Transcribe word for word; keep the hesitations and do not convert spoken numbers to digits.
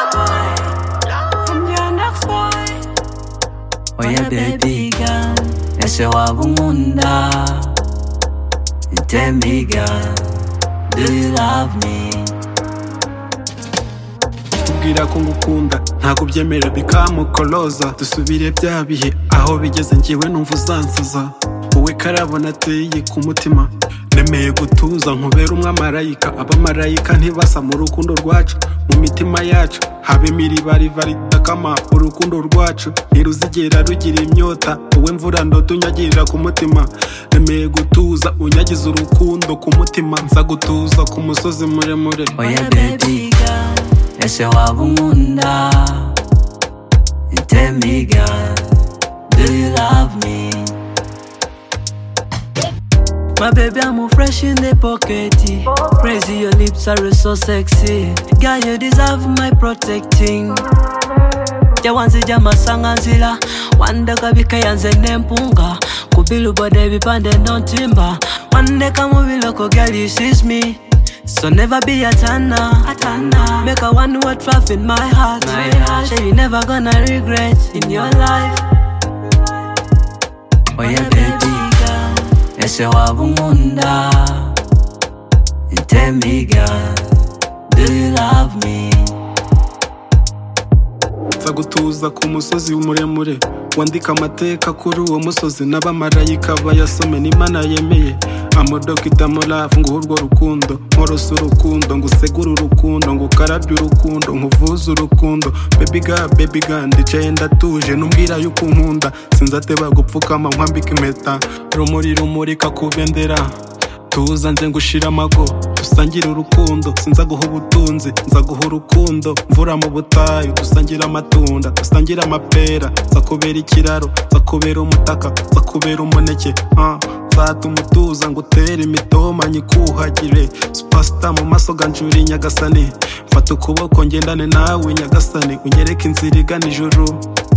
Oh yeah baby girl, ese wabumunda. Tell me girl, do you love me? Kubwira ko ngukunda ntago byemera bikamukoloza. Dusubire bya bihe aho bigeze njyewe numva uzansaza. Wowe karabona ateye ku mutima, nemeye gutuza nkubera umwe marayika. Abamarayika ntibasa mu rukundo rwacu, mu mitima yacu habemo iriba riva ritakama. Urukundo rwacu ntiruzigera rugira imyota, wowe mvura ndoto unyagirira ku mutima. Nemeye gutuza unyagiza urukundo ku mutima, nza gutuza ku musozi muremure. Oh yeah baby girl, ese wabumunda. Tell me girl, do you love me? My baby, I'm fresh in the pocket. Crazy, your lips are so sexy. Girl, you deserve my protecting. Jawanzi jama sanganzila, wanda kabika yanze nempunga. Kubilu bode bipande non timba. Wande kamuvilo ko girl, you sees me. So never be a tanner, a tanner. Make a one word trap in my heart. My heart. Say you never gonna regret in your life. Oh yeah baby girl, ese wabumunda. Tell me girl, do you love me? Nza gutuza ku musozi muremure, wandika amateka kuri uwo musozi. N'abamarayika bayasome n'Imana yemeye. Amodokita molafu nguha urwo rukundo, nkorosa urukundo, ngusegura urukundo, ngukarabye urukundo, nkuvuza urukundo. Baby girl, baby girl, ndicaye ndatuje numbwira yuko unkunda. Sinzateba gupfukama nkwambika impeta, rumuri rumurika kubendera. Tuza nze ngushira amago, dusangira urukundo. Sinza guha ubutunzi, nza guha urukundo. Mvura mu butayu, dusangira amatunda, dusangira amapera. Nza kubera ikiraro, nza kubera umutaka, nza kubera umuneke. uh. Fata umutuza ngutere imitoma nyikuhagire. Superstar mu maso ganjuri nyagasani. Fata ukuboko ngendane nawe nyagasani, unyereke inzira igana ijuru.